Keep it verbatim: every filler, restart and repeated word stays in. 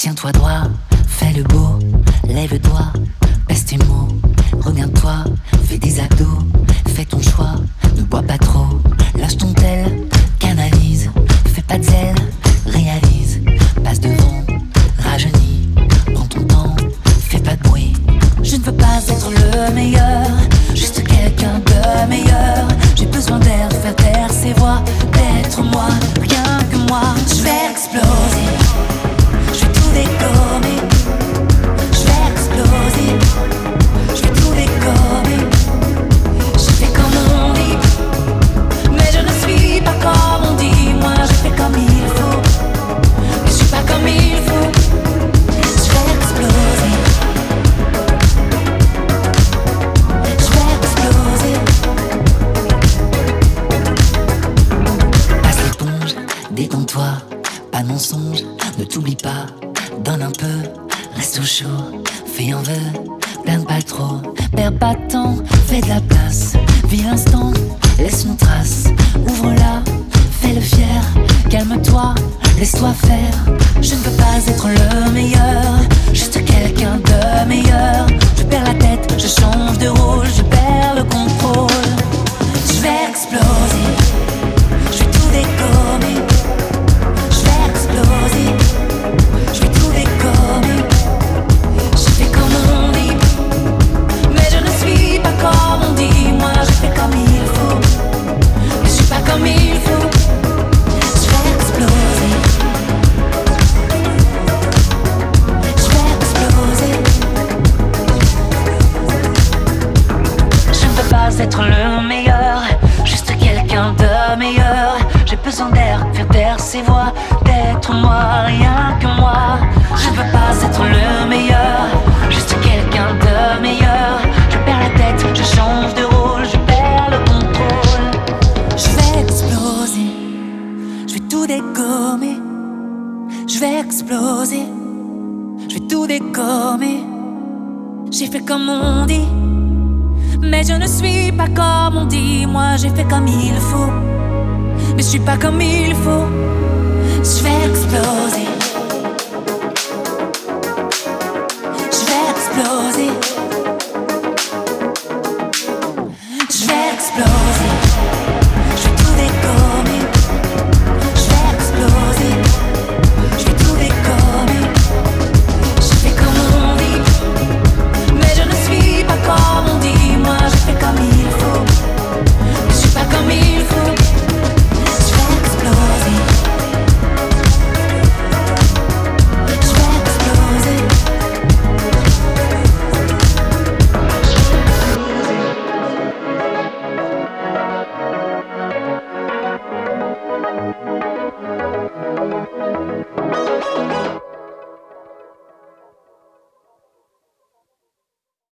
Tiens-toi droit, fais le beau, lève-toi, baisse tes mots. Regarde-toi, fais des abdos, fais ton choix, ne bois pas trop. Lâche ton tel, canalise, fais pas de zèle, réalise. Passe devant, rajeunis, prends ton temps, fais pas de bruit. Je ne veux pas être le meilleur, juste quelqu'un de meilleur. J'ai besoin d'air, faire taire ces voix, d'être moi, rien que moi. Je vais exploser, je vais tout dégommer. Je vais exploser, je vais tout dégommer. Je fais comme on dit, mais je ne suis pas comme on dit. Moi je fais comme il faut, mais je suis pas comme il faut. Je vais exploser, je vais exploser. Passe l'éponge, détends-toi, pas de mensonge, ne t'oublie pas. Donne un peu, reste au chaud, fais un vœu, plains pas trop, perds pas de temps, fais de la place, vis l'instant, laisse une trace, ouvre-la, fais-le fier, calme-toi, laisse-toi faire. Je ne veux pas être le meilleur, juste quelqu'un de meilleur. Je perds la tête, je change de rôle, je perds le contrôle. Je vais exploser, je vais tout dégommer. Je vais exploser, je vais tout dégommer. Je fais comme on dit, mais je ne suis pas comme on dit. Moi je fais comme il faut, mais je suis pas comme il faut. Je vais exploser, je vais exploser. Je ne veux pas être le meilleur, juste quelqu'un de meilleur. J'ai besoin d'air, faire taire ces voix, d'être moi, rien que moi. Je ne veux pas être le meilleur, juste quelqu'un de meilleur. Je perds la tête, je change de rôle, je perds le contrôle. Je vais exploser, je vais tout dégommer. Je vais exploser, je vais tout dégommer. J'ai fait comme on dit, mais je ne suis pas comme on dit. Moi j'ai fait comme il faut, mais je suis pas comme il faut. Je vais exploser, je vais exploser. Je vais exploser, je vais tout dégommer. Je vais exploser, je vais tout dégommer. Je fais comme on dit, mais je ne suis pas comme on dit. Moi je fais comme il faut, mais je suis pas comme il faut. Je vais exploser, je vais exploser.